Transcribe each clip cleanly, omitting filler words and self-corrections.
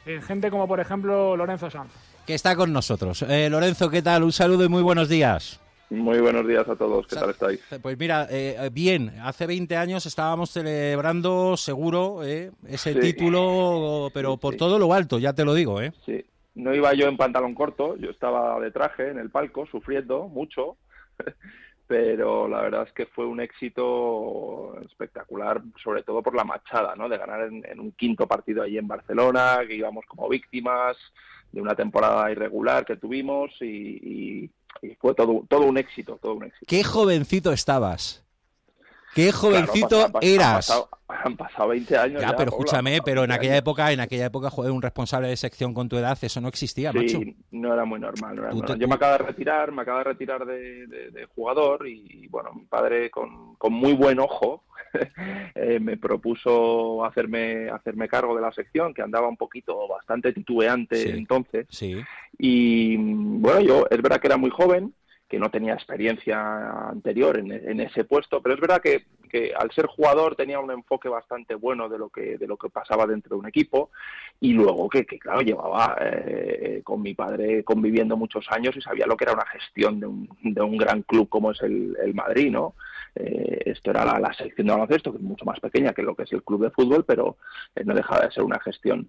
gente como por ejemplo Lorenzo Sanz. Que está con nosotros. Lorenzo, ¿qué tal? Un saludo y muy buenos días. Muy buenos días a todos, ¿qué tal estáis? Pues mira, bien, hace 20 años estábamos celebrando seguro ese título, pero por todo lo alto, ya te lo digo. Sí, no iba yo en pantalón corto, yo estaba de traje en el palco, sufriendo mucho, pero la verdad es que fue un éxito espectacular, sobre todo por la machada, ¿no? De ganar en un quinto partido allí en Barcelona, que íbamos como víctimas de una temporada irregular que tuvimos y fue todo un éxito, todo un éxito. ¡Qué jovencito estabas! ¡Qué jovencito eras! Han pasado 20 años ya, pero escúchame, pero en aquella años. época, joder, un responsable de sección con tu edad, eso no existía, sí, macho. No era muy normal. Yo me acabo de retirar de jugador y, bueno, mi padre con muy buen ojo me propuso hacerme cargo de la sección, que andaba un poquito bastante titubeante entonces. Sí. Y, bueno, es verdad que era muy joven, que no tenía experiencia anterior en ese puesto, pero es verdad que al ser jugador tenía un enfoque bastante bueno de lo que pasaba dentro de un equipo, y luego que claro, llevaba con mi padre conviviendo muchos años y sabía lo que era una gestión de un gran club como es el Madrid, ¿no? Esto era la sección de baloncesto, que es mucho más pequeña que lo que es el club de fútbol, pero no dejaba de ser una gestión.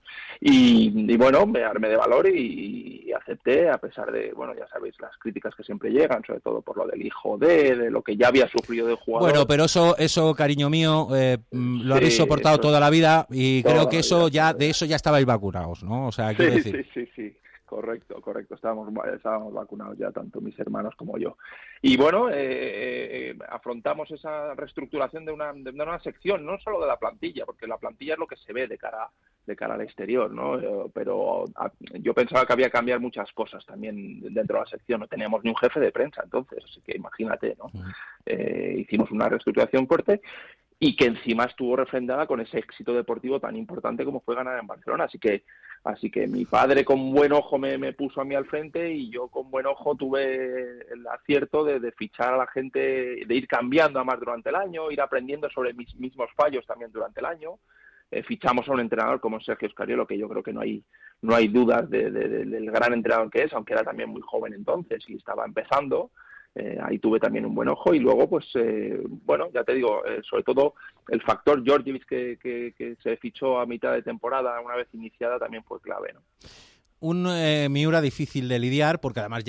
Y bueno, me armé de valor y acepté, a pesar de, bueno, ya sabéis, las críticas que siempre llegan, sobre todo por lo del hijo de lo que ya había sufrido de jugador. Bueno, pero eso, cariño mío, lo habéis soportado toda la vida y creo que eso ya de eso ya estabais vacunados, ¿no? O sea, quiero decir... Sí. Correcto. Estábamos vacunados ya, tanto mis hermanos como yo. Y bueno, afrontamos esa reestructuración de una sección, no solo de la plantilla, porque la plantilla es lo que se ve de cara al exterior, ¿no? Pero yo pensaba que había que cambiar muchas cosas también dentro de la sección. No teníamos ni un jefe de prensa entonces, así que imagínate, ¿no? Hicimos una reestructuración fuerte y que encima estuvo refrendada con ese éxito deportivo tan importante como fue ganar en Barcelona. Así que mi padre con buen ojo me puso a mí al frente y yo con buen ojo tuve el acierto de fichar a la gente, de ir cambiando además durante el año, ir aprendiendo sobre mis mismos fallos también durante el año. Fichamos a un entrenador como Sergio Scariolo, que yo creo que no hay dudas del gran entrenador que es, aunque era también muy joven entonces y estaba empezando. Ahí tuve también un buen ojo y luego, pues, bueno, ya te digo, sobre todo el factor Djordjevic que se fichó a mitad de temporada, una vez iniciada, también fue clave, ¿no? Un Miura difícil de lidiar porque además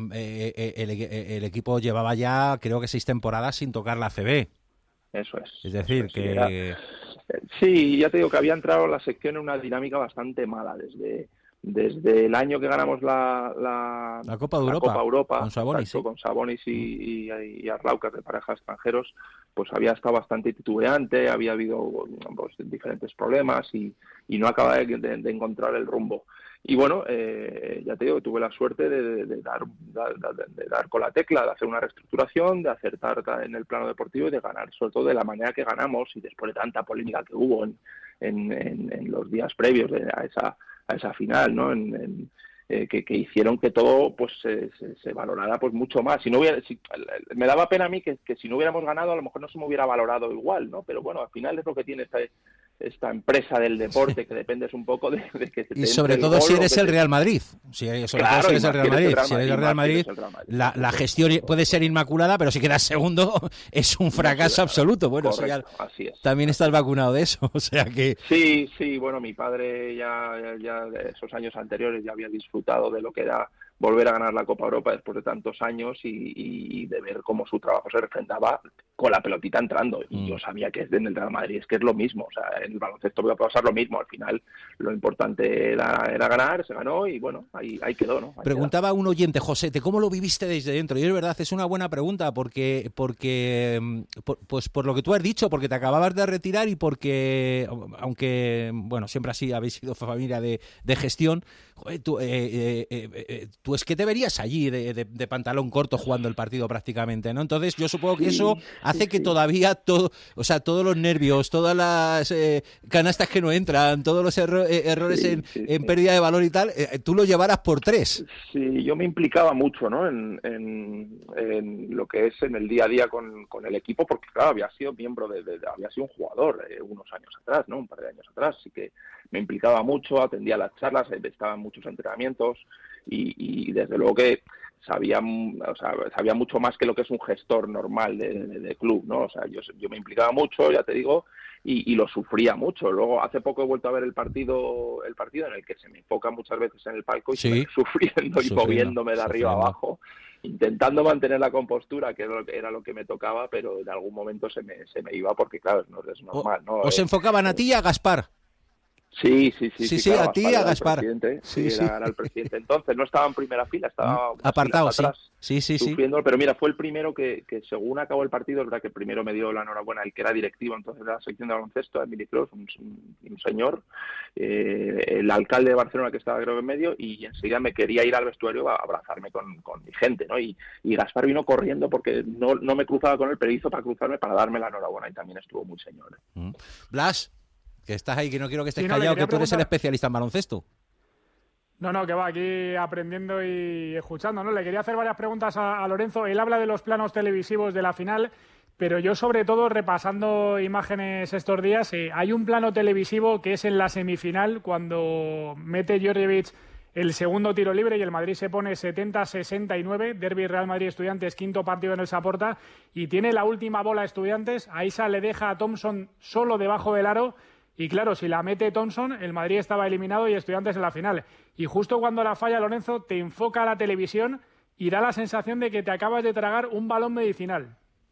el equipo llevaba ya, creo que 6 temporadas sin tocar la ACB. Eso es. Es decir, que... Sí, ya te digo que había entrado la sección en una dinámica bastante mala desde el año que ganamos la Copa de Europa con Sabonis, exacto, con Sabonis y Arlaucas de parejas extranjeros, pues había estado bastante titubeante, había habido pues, diferentes problemas y no acababa de encontrar el rumbo. Y bueno, ya te digo, tuve la suerte de dar con la tecla, de hacer una reestructuración, de acertar en el plano deportivo y de ganar, sobre todo de la manera que ganamos y después de tanta polémica que hubo en los días previos a esa final, ¿no? Que hicieron que todo pues se valorara pues mucho más. Me daba pena a mí que si no hubiéramos ganado a lo mejor no se me hubiera valorado igual, ¿no? Pero bueno, al final es lo que tiene esta empresa del deporte, que dependes un poco de que se te y sobre todo si eres el Real Madrid. Si eres el Real Madrid, la gestión puede ser inmaculada, pero si quedas segundo es un fracaso absoluto. Bueno, correcto, así es. También estás vacunado de eso, o sea que... Sí, bueno, mi padre ya de esos años anteriores ya había disfrutado de lo que era volver a ganar la Copa Europa después de tantos años y de ver cómo su trabajo se refrendaba con la pelotita entrando. Y yo sabía que en el Real Madrid es que es lo mismo, o sea, en el baloncesto iba a pasar lo mismo. Al final lo importante era ganar, se ganó y bueno, ahí quedó, ¿no? Preguntaba un oyente, José, ¿cómo lo viviste desde dentro? Y es verdad, es una buena pregunta porque pues por lo que tú has dicho, porque te acababas de retirar y porque, aunque, bueno, siempre así habéis sido familia de gestión, joder, tú es que te verías allí de pantalón corto jugando el partido prácticamente, ¿no? Entonces yo supongo que eso hace que todavía todo, o sea, todos los nervios, todas las canastas que no entran, todos los errores en pérdida de valor y tal, tú lo llevaras por 3. Sí, yo me implicaba mucho, ¿no? En lo que es en el día a día con el equipo, porque claro, había sido miembro había sido un jugador unos años atrás, ¿no? Un par de años atrás, así que me implicaba mucho, atendía las charlas, estaba en muchos entrenamientos y desde luego que sabía mucho más que lo que es un gestor normal de club, ¿no? O sea, yo me implicaba mucho, ya te digo, y lo sufría mucho. Luego, hace poco he vuelto a ver el partido en el que se me enfoca muchas veces en el palco y sufriendo y moviéndome de arriba abajo, intentando mantener la compostura, que era lo que me tocaba, pero en algún momento se me iba porque, claro, no es normal, ¿no? ¿Os enfocaban a ti y a Gaspar? Sí, claro, a ti y a Gaspar. Era el presidente. Entonces no estaba en primera fila, estaba apartado, atrás, sí. sufriendo. Pero mira, fue el primero que según acabó el partido, es verdad que primero me dio la enhorabuena el que era directivo entonces de la sección de baloncesto, Emili Clos, un señor, el alcalde de Barcelona que estaba creo en medio, y enseguida me quería ir al vestuario a abrazarme con mi gente, ¿no? Y Gaspar vino corriendo porque no me cruzaba con él, pero hizo para cruzarme para darme la enhorabuena y también estuvo muy señor. Blas, que estás ahí, que no quiero que estés callado, que tú eres el especialista en baloncesto. No, que va aquí aprendiendo y escuchando, ¿no? Le quería hacer varias preguntas a Lorenzo. Él habla de los planos televisivos de la final, pero yo sobre todo repasando imágenes estos días, hay un plano televisivo que es en la semifinal cuando mete Djordjevic el segundo tiro libre y el Madrid se pone 70-69, derbi Real Madrid Estudiantes, quinto partido en el Saporta, y tiene la última bola Estudiantes, Aisa le deja a Thompson solo debajo del aro. Y claro, si la mete Thompson, el Madrid estaba eliminado y Estudiantes en la final. Y justo cuando la falla Lorenzo, te enfoca a la televisión y da la sensación de que te acabas de tragar un balón medicinal.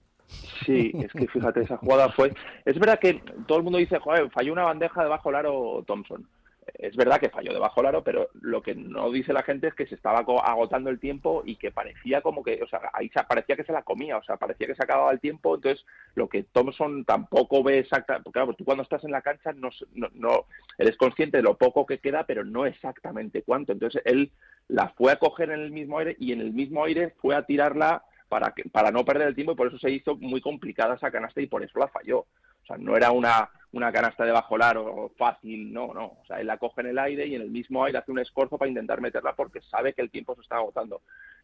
Sí, es que fíjate, esa jugada fue... Es verdad que todo el mundo dice, joder, falló una bandeja debajo del aro Thompson. Es verdad que falló debajo del aro, pero lo que no dice la gente es que se estaba agotando el tiempo y que parecía como que, o sea, ahí parecía que se la comía, o sea, parecía que se acababa el tiempo. Entonces, lo que Thompson tampoco ve exactamente, porque claro, tú cuando estás en la cancha no eres consciente de lo poco que queda, pero no exactamente cuánto. Entonces, él la fue a coger en el mismo aire y en el mismo aire fue a tirarla para no perder el tiempo, y por eso se hizo muy complicada esa canasta y por eso la falló. O sea, no era una canasta de bajo el aro fácil, no. O sea, él la coge en el aire y en el mismo aire hace un esfuerzo para intentar meterla porque sabe que el tiempo se está agotando.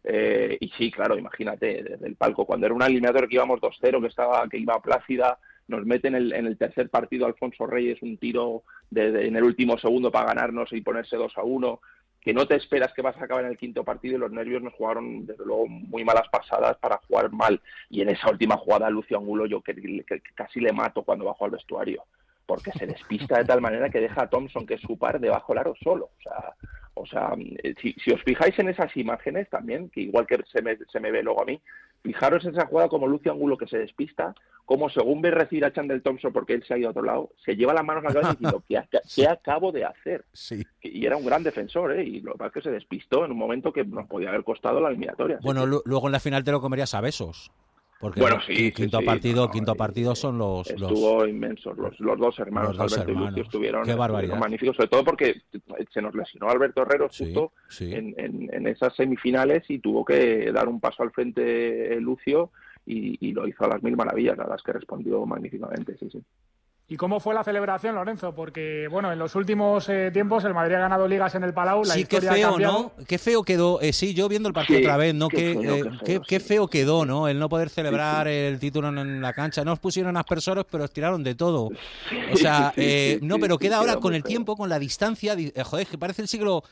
Y sí, claro, imagínate, desde el palco, cuando era una eliminatoria que íbamos 2-0, que iba plácida, nos mete en el tercer partido Alfonso Reyes un tiro en el último segundo para ganarnos y ponerse 2-1, que no te esperas que vas a acabar en el quinto partido, y los nervios nos jugaron, desde luego, muy malas pasadas para jugar mal. Y en esa última jugada, Lucio Angulo, yo que casi le mato cuando bajo al vestuario, porque se despista de tal manera que deja a Thompson, que es su par, debajo del aro solo. O sea, si os fijáis en esas imágenes también, que igual que se me ve luego a mí, fijaros en esa jugada como Lucio Angulo, que se despista, como según ve recibir a Chandler Thompson porque él se ha ido a otro lado, se lleva las manos a la cabeza diciendo, ¿qué acabo de hacer? Sí. Y era un gran defensor, y lo que pasa es que se despistó en un momento que nos podía haber costado la eliminatoria. Bueno, luego en la final te lo comerías a besos. Porque bueno, quinto partido son los... Estuvo inmensos, los dos hermanos, Alberto y Lucio, estuvieron magníficos, sobre todo porque se nos lesionó Alberto Herrero justo en esas semifinales y tuvo que dar un paso al frente Lucio y lo hizo a las mil maravillas, a las que respondió magníficamente, sí. ¿Y cómo fue la celebración, Lorenzo? Porque, bueno, en los últimos tiempos el Madrid ha ganado ligas en el Palau, la historia qué feo, ha cambiado. ¿no? Qué feo quedó, yo viendo el partido otra vez, ¿no? Qué feo quedó, ¿no? El no poder celebrar el título en la cancha. No os pusieron aspersores, pero os tiraron de todo. O sea, pero queda ahora con el tiempo, con la distancia, joder, que parece el siglo...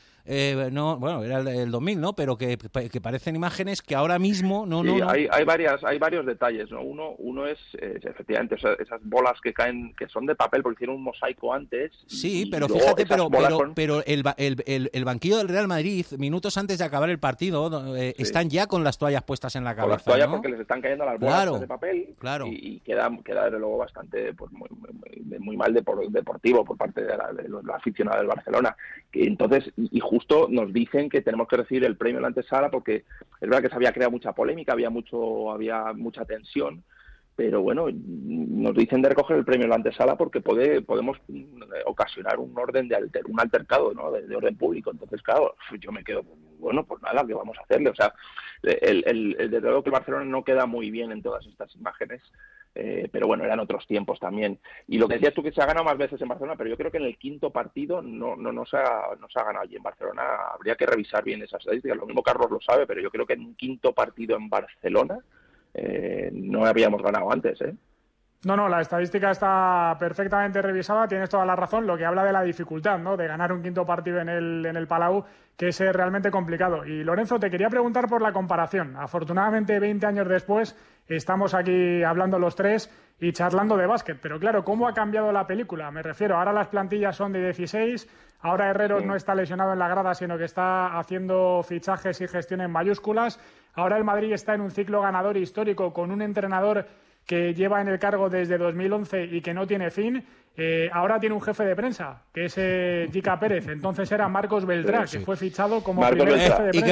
era el 2000, ¿no? Pero que parecen imágenes que ahora mismo no. Hay varios detalles, ¿no? Uno es efectivamente esas bolas que caen, que son de papel porque hicieron un mosaico antes. Sí, pero fíjate, pero el banquillo del Real Madrid, minutos antes de acabar el partido, están ya con las toallas puestas en la cabeza. Con las toallas, ¿no? Porque les están cayendo las bolas de papel. Claro. Y queda desde luego bastante muy mal deportivo por parte de la aficionada del Barcelona. Que entonces, y justo nos dicen que tenemos que recibir el premio en la antesala porque es verdad que se había creado mucha polémica, había mucha tensión, pero bueno, nos dicen de recoger el premio en la antesala porque podemos ocasionar un altercado, ¿no? de orden público. Entonces, claro, yo me quedo bueno, pues nada, ¿qué vamos a hacerle? O sea, desde luego que el Barcelona no queda muy bien en todas estas imágenes. Pero bueno, eran otros tiempos también. Y lo que decías tú, que se ha ganado más veces en Barcelona, pero yo creo que en el quinto partido no se ha ganado allí en Barcelona. Habría que revisar bien esas estadísticas. Lo mismo Carlos lo sabe, pero yo creo que en un quinto partido en Barcelona no habíamos ganado antes, ¿eh? No, la estadística está perfectamente revisada, tienes toda la razón, lo que habla de la dificultad, ¿no?, de ganar un quinto partido en el Palau, que es realmente complicado. Y Lorenzo, te quería preguntar por la comparación. Afortunadamente, 20 años después, estamos aquí hablando los tres y charlando de básquet. Pero claro, ¿cómo ha cambiado la película? Me refiero, ahora las plantillas son de 16, ahora Herreros no está lesionado en la grada, sino que está haciendo fichajes y gestión en mayúsculas. Ahora el Madrid está en un ciclo ganador histórico con un entrenador que lleva en el cargo desde 2011 y que no tiene fin. Ahora tiene un jefe de prensa, que es Jica Pérez. Entonces era Marcos Beltrán, que fue fichado como primer jefe de prensa.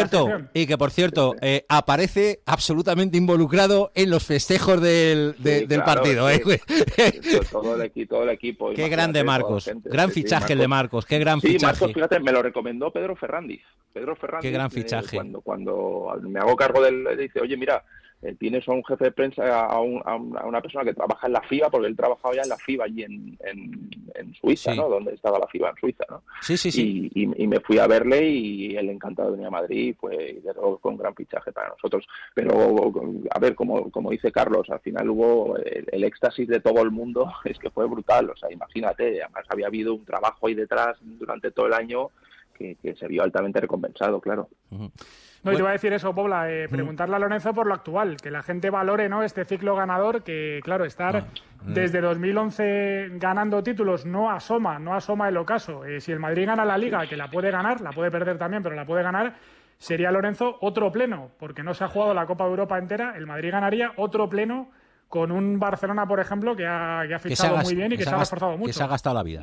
Y que por cierto, aparece absolutamente involucrado en los festejos del partido. Todo el equipo. Qué grande Marcos. Gran fichaje el de Marcos. Qué gran fichaje. Marcos, fíjate, me lo recomendó Pedro Ferrandiz. Qué gran fichaje. Cuando me hago cargo dice, oye, mira, tienes a un jefe de prensa, a una persona que trabaja en la FIBA, porque él trabajaba ya en la FIBA allí en Suiza, ¿no? Donde estaba la FIBA, en Suiza, ¿no? Sí. Y me fui a verle y él encantado de venir a Madrid, fue con un gran fichaje para nosotros. Pero, a ver, como dice Carlos, al final hubo el éxtasis de todo el mundo, es que fue brutal, o sea, imagínate, además había habido un trabajo ahí detrás durante todo el año que se vio altamente recompensado, claro. Uh-huh. No, y te iba a decir eso, Pobla, preguntarle a Lorenzo por lo actual, que la gente valore, ¿no?, este ciclo ganador, que claro, estar desde 2011 ganando títulos no asoma el ocaso. Si el Madrid gana la Liga, que la puede ganar, la puede perder también, pero la puede ganar, sería, Lorenzo, otro pleno, porque no se ha jugado la Copa de Europa entera, el Madrid ganaría otro pleno con un Barcelona, por ejemplo, que ha fichado muy bien y que se ha esforzado mucho. Que se ha gastado la vida.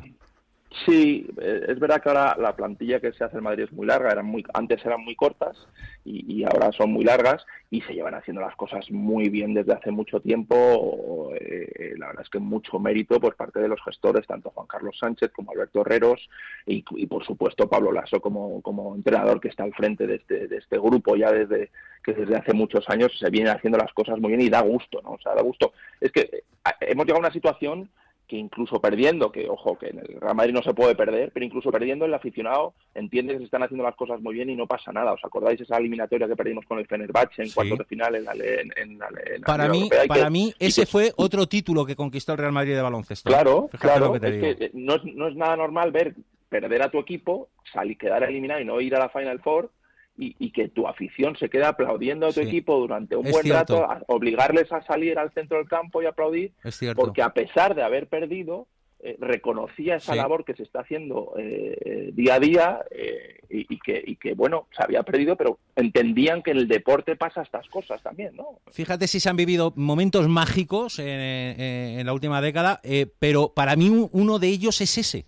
Sí, es verdad que ahora la plantilla que se hace en Madrid es muy larga, antes eran muy cortas y ahora son muy largas y se llevan haciendo las cosas muy bien desde hace mucho tiempo. La verdad es que mucho mérito por parte de los gestores, tanto Juan Carlos Sánchez como Alberto Herreros y por supuesto Pablo Lasso como entrenador, que está al frente de este grupo ya desde hace muchos años se vienen haciendo las cosas muy bien y da gusto, ¿no? O sea, da gusto. Es que hemos llegado a una situación que incluso perdiendo, que ojo, que en el Real Madrid no se puede perder, pero incluso perdiendo el aficionado entiende que se están haciendo las cosas muy bien y no pasa nada. ¿Os acordáis esa eliminatoria que perdimos con el Fenerbahce en cuartos de final en Para mí ese fue otro título que conquistó el Real Madrid de baloncesto. Claro, que no es nada normal perder a tu equipo, quedar eliminado y no ir a la Final Four, y que tu afición se quede aplaudiendo a tu equipo durante un buen rato, obligarles a salir al centro del campo y aplaudir, porque a pesar de haber perdido, reconocía esa labor que se está haciendo día a día y que, bueno, se había perdido, pero entendían que en el deporte pasa estas cosas también, ¿no? Fíjate si se han vivido momentos mágicos en la última década, pero para mí uno de ellos es ese.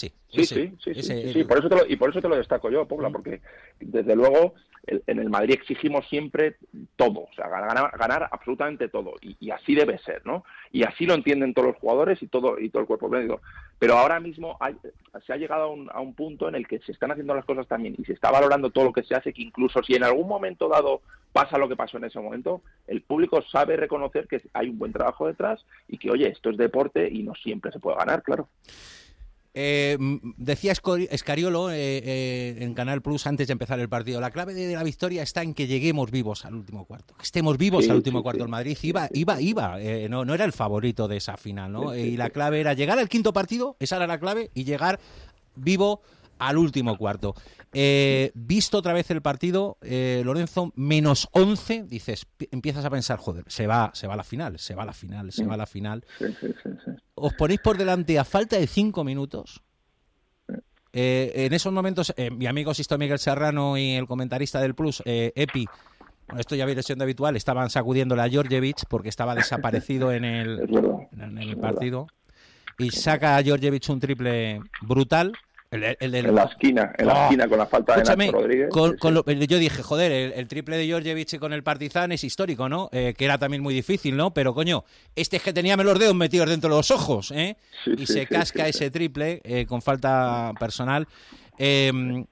Sí, por eso te lo destaco yo, Pobla, porque desde luego en el Madrid exigimos siempre todo, o sea, ganar absolutamente todo, y así debe ser, ¿no? Y así lo entienden todos los jugadores y todo el cuerpo médico. Pero ahora mismo se ha llegado a un punto en el que se están haciendo las cosas también y se está valorando todo lo que se hace, que incluso si en algún momento dado pasa lo que pasó en ese momento, el público sabe reconocer que hay un buen trabajo detrás y que, oye, esto es deporte y no siempre se puede ganar, claro. Decía Escariolo en Canal Plus antes de empezar el partido, la clave de la victoria está en que lleguemos vivos al último cuarto, que estemos vivos al último cuarto. El Madrid iba, no era el favorito de esa final, ¿no? Y la clave era llegar al quinto partido, esa era la clave, y llegar vivo al último cuarto. Visto otra vez el partido, Lorenzo, menos 11, dices, empiezas a pensar, joder, se va a la final. Sí. Os ponéis por delante a falta de 5 minutos. En esos momentos, mi amigo Sisto Miguel Serrano y el comentarista del Plus, Epi, bueno, esto ya viene siendo habitual, estaban sacudiéndole a Djordjevic porque estaba desaparecido en el partido. Y saca a Djordjevic un triple brutal. En la esquina con la falta de Nacho Rodríguez. Yo dije, joder, el triple de Djordjevic con el Partizan es histórico, ¿no? Que era también muy difícil, ¿no? Pero, coño, este es que teníame los dedos metidos dentro de los ojos, ¿eh? Y se casca ese triple con falta personal.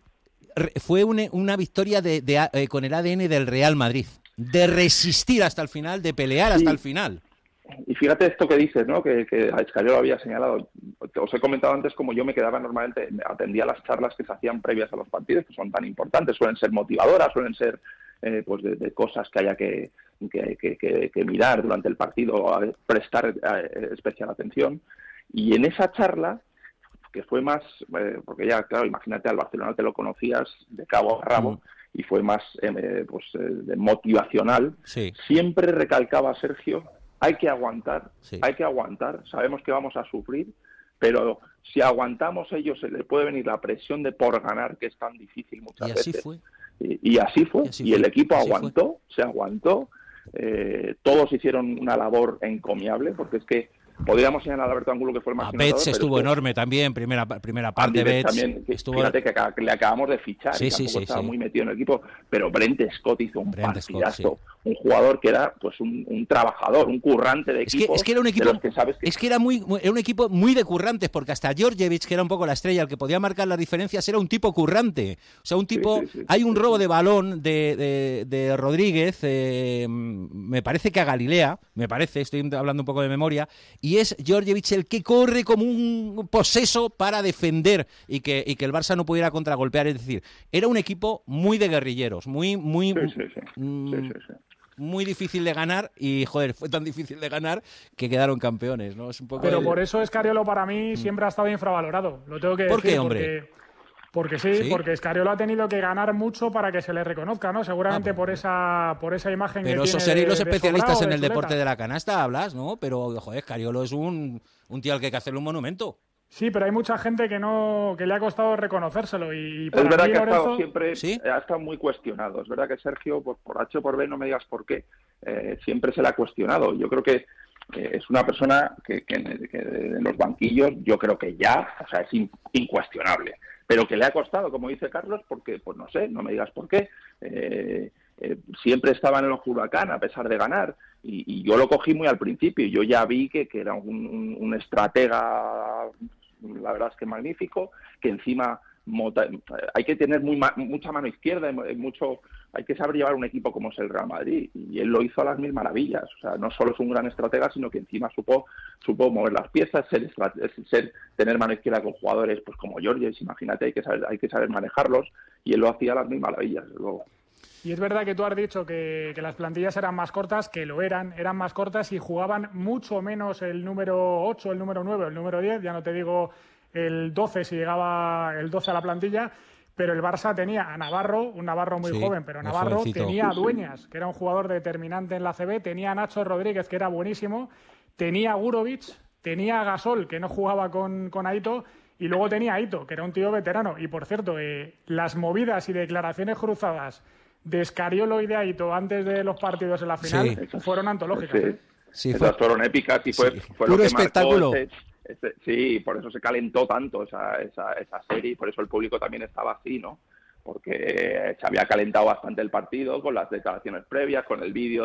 fue una victoria con el ADN del Real Madrid, de resistir hasta el final, de pelear hasta el final. Y fíjate esto que dices, ¿no? Que a Escariolo había señalado. Os he comentado antes como yo me quedaba normalmente, atendía las charlas que se hacían previas a los partidos, que son tan importantes, suelen ser motivadoras, suelen ser pues de cosas que haya que mirar durante el partido, prestar especial atención. Y en esa charla, que fue más, porque ya, claro, imagínate, al Barcelona te lo conocías de cabo a rabo, y fue más de motivacional, sí. Siempre recalcaba Sergio: hay que aguantar, sabemos que vamos a sufrir, pero si aguantamos ellos se le puede venir la presión de por ganar, que es tan difícil muchas veces. Y así fue. Y el equipo aguantó, se aguantó, todos hicieron una labor encomiable, porque es que podríamos señalar a Alberto Angulo, que fue el más Betts estuvo enorme también, primera parte. Betts también, fíjate que le acabamos de fichar, y tampoco estaba muy metido en el equipo, pero Brent Scott hizo un partidazo, un jugador que era pues un trabajador, un currante de equipo. Es que era un equipo, era un equipo muy de currantes, porque hasta Djordjevic, que era un poco la estrella, el que podía marcar las diferencias, era un tipo currante. O sea, un tipo, hay un robo de balón de Rodríguez, me parece que a Galilea, estoy hablando un poco de memoria, y es Djordjevic el que corre como un poseso para defender y que el Barça no pudiera contragolpear. Es decir, era un equipo muy de guerrilleros, muy difícil de ganar, y joder, fue tan difícil de ganar que quedaron campeones, ¿no? Es un poco Pero por eso Escariolo para mí siempre ha estado infravalorado. Lo tengo que decir. ¿Por qué, hombre? Porque porque Escariolo ha tenido que ganar mucho para que se le reconozca, ¿no? Seguramente por esa imagen. Pero que eso tiene seréis los especialistas de en el chuleta. deporte de la canasta, hablas, ¿no? Pero, joder, Escariolo es un tío al que hay que hacerle un monumento. Sí, pero hay mucha gente que le ha costado reconocérselo. Y para es verdad mí, que Lorenzo, ha estado siempre, ha estado muy cuestionado. Es verdad que Sergio, por H o por B, no me digas por qué, siempre se le ha cuestionado. Yo creo que es una persona que en los banquillos, yo creo que es incuestionable. Pero que le ha costado, como dice Carlos, porque, pues no sé, no me digas por qué. Siempre estaba en el ojo huracán a pesar de ganar, y yo lo cogí muy al principio. Yo ya vi que era un estratega, la verdad es que magnífico, que encima hay que tener mucha mano izquierda, hay que saber llevar un equipo como es el Real Madrid, y él lo hizo a las mil maravillas. O sea, no solo es un gran estratega, sino que encima supo mover las piezas, tener mano izquierda con jugadores pues como Georges, imagínate, hay que saber manejarlos, y él lo hacía a las mil maravillas, desde luego. Y es verdad que tú has dicho que las plantillas eran más cortas, que lo eran más cortas, y jugaban mucho menos el número 8, el número 9, el número 10, ya no te digo el 12 si llegaba el 12 a la plantilla, pero el Barça tenía a Navarro, un Navarro muy joven, pero Navarro jovencito. Tenía a Dueñas, que era un jugador determinante en la CB, tenía a Nacho Rodríguez, que era buenísimo, tenía a Gurovic, tenía a Gasol, que no jugaba con Aito, y luego tenía a Aito, que era un tío veterano. Y por cierto, las movidas y declaraciones cruzadas de Escariolo y de Aito antes de los partidos en la final fueron antológicas. Esas fueron épicas, y fue puro lo que espectáculo. marcó sí, por eso se calentó tanto esa serie, y por eso el público también estaba así, ¿no? Porque se había calentado bastante el partido con las declaraciones previas, con el vídeo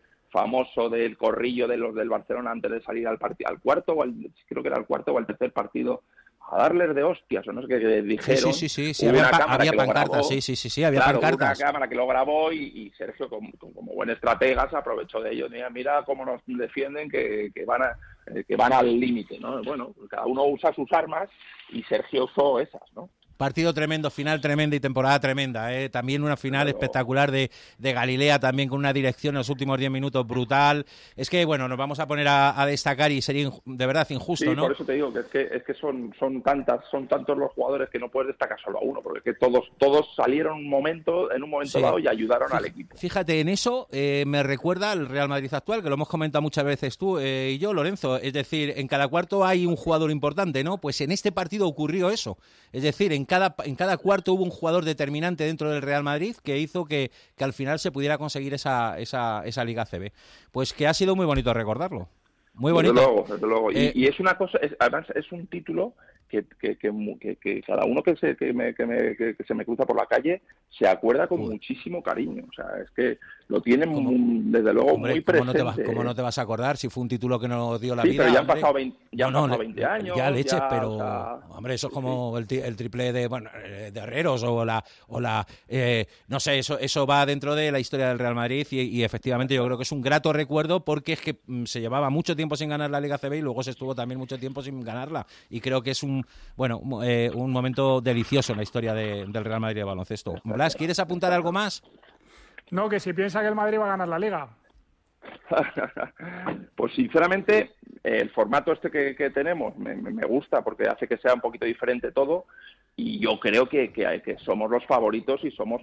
famoso del corrillo de los del Barcelona antes de salir al cuarto, creo que era el cuarto o el tercer partido, a darles de hostias, o no sé qué dijeron. Sí. Había pancartas, había pancartas. Una cámara que lo grabó, y Sergio, como buen estratega, se aprovechó de ello. Mira cómo nos defienden, que van al límite, ¿no? Bueno, cada uno usa sus armas, y Sergio usó esas, ¿no? Partido tremendo, final tremenda y temporada tremenda, ¿eh? También una final espectacular de Galilea, también con una dirección en los últimos 10 minutos brutal. Es que, bueno, nos vamos a poner a destacar, y sería de verdad injusto, sí, ¿no? Por eso te digo que es que son tantos los jugadores que no puedes destacar solo a uno, porque es que todos salieron en un momento dado y ayudaron al equipo. Fíjate, en eso me recuerda al Real Madrid actual, que lo hemos comentado muchas veces tú y yo, Lorenzo. Es decir, en cada cuarto hay un jugador importante, ¿no? Pues en este partido ocurrió eso. Es decir, en cada cuarto hubo un jugador determinante dentro del Real Madrid que hizo que al final se pudiera conseguir esa Liga CB. Pues que ha sido muy bonito recordarlo. Muy bonito. Desde luego. Y es una cosa, además es un título que cada uno que se me cruza por la calle se acuerda con muchísimo cariño. O sea, es que lo tienen desde luego muy presente. ¿Cómo no te vas a acordar si fue un título que nos dio la vida? vida? Pero ya han pasado 20 años. Ya leches, ya, pero o sea, hombre, eso es como el triple de Herreros o la no sé, eso va dentro de la historia del Real Madrid y efectivamente yo creo que es un grato recuerdo porque es que se llevaba mucho tiempo sin ganar la Liga CB y luego se estuvo también mucho tiempo sin ganarla y creo que es un momento delicioso en la historia del Real Madrid de baloncesto. Blas, ¿quieres apuntar algo más? No, que si piensa que el Madrid va a ganar la Liga. Pues sinceramente el formato que tenemos me gusta porque hace que sea un poquito diferente todo y yo creo que somos los favoritos y somos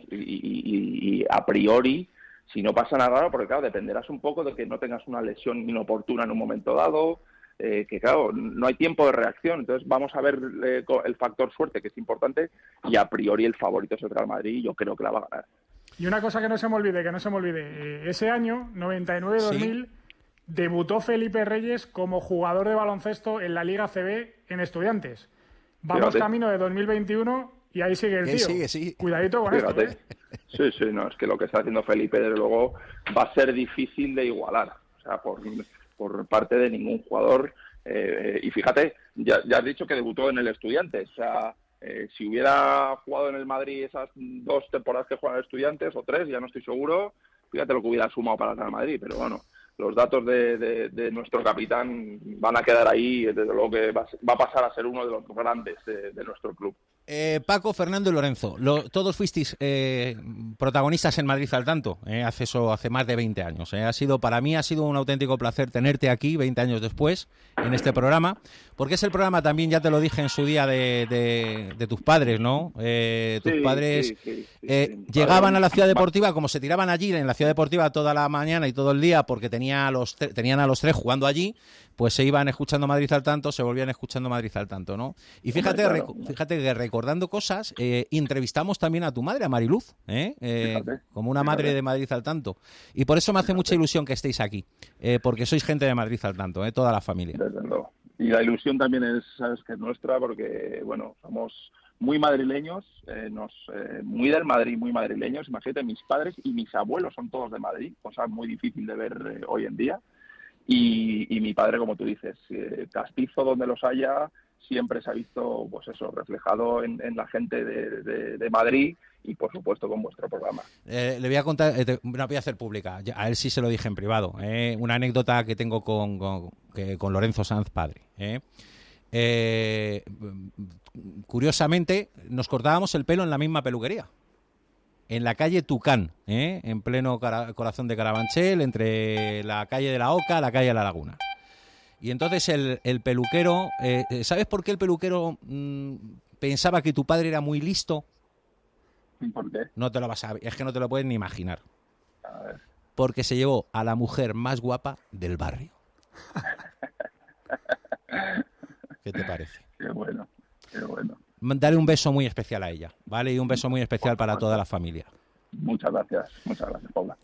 y a priori, si no pasa nada raro, porque claro, dependerás un poco de que no tengas una lesión inoportuna en un momento dado, que claro, no hay tiempo de reacción, entonces vamos a ver el factor suerte, que es importante, y a priori el favorito es el Real Madrid y yo creo que la va a ganar. Y una cosa que no se me olvide, ese año, 99-2000, ¿sí? Debutó Felipe Reyes como jugador de baloncesto en la Liga CB en Estudiantes. Vamos camino de 2021 y ahí sigue el tío. Sí. Cuidadito con esto, ¿eh? Sí, no, es que lo que está haciendo Felipe, desde luego, va a ser difícil de igualar. O sea, por parte de ningún jugador. Y fíjate, ya has dicho que debutó en el Estudiantes. O sea, si hubiera jugado en el Madrid esas 2 temporadas que juegan en Estudiantes, o 3, ya no estoy seguro, fíjate lo que hubiera sumado para el Real Madrid. Pero bueno, los datos de nuestro capitán van a quedar ahí, desde luego que va a pasar a ser uno de los grandes de nuestro club. Paco, Fernando y Lorenzo, todos fuisteis protagonistas en Madrid al tanto, hace más de 20 años. Para mí ha sido un auténtico placer tenerte aquí 20 años después en este programa, porque es el programa también, ya te lo dije en su día, de tus padres, ¿no? Tus padres llegaban a la Ciudad Deportiva, como se tiraban allí en la Ciudad Deportiva toda la mañana y todo el día, porque tenían a los 3 jugando allí, pues se iban escuchando Madrid al tanto, se volvían escuchando Madrid al tanto, ¿no? Y fíjate que recordando cosas, entrevistamos también a tu madre, a Mariluz, como una madre de Madrid al tanto. Y por eso me hace mucha ilusión que estéis aquí, porque sois gente de Madrid al tanto, toda la familia. Desde luego. Y la ilusión también es, sabes, que es nuestra, porque, bueno, somos muy madrileños, muy del Madrid, muy madrileños. Imagínate, mis padres y mis abuelos son todos de Madrid, cosa muy difícil de ver hoy en día. Y mi padre, como tú dices, castizo donde los haya, siempre se ha visto, pues eso, reflejado en la gente de Madrid y, por supuesto, con vuestro programa. Le voy a contar, la voy a hacer pública, a él sí se lo dije en privado, una anécdota que tengo con Lorenzo Sanz, padre. Curiosamente, nos cortábamos el pelo en la misma peluquería. En la calle Tucán, en pleno corazón de Carabanchel, entre la calle de la Oca, la calle de la Laguna. Y entonces el peluquero, ¿sabes por qué el peluquero pensaba que tu padre era muy listo? ¿Por qué? No te lo vas a ver, es que no te lo puedes ni imaginar. A ver. Porque se llevó a la mujer más guapa del barrio. ¿Qué te parece? Qué bueno, qué bueno. Daré un beso muy especial a ella, ¿vale? Y un beso muy especial para toda la familia. Muchas gracias, Paula.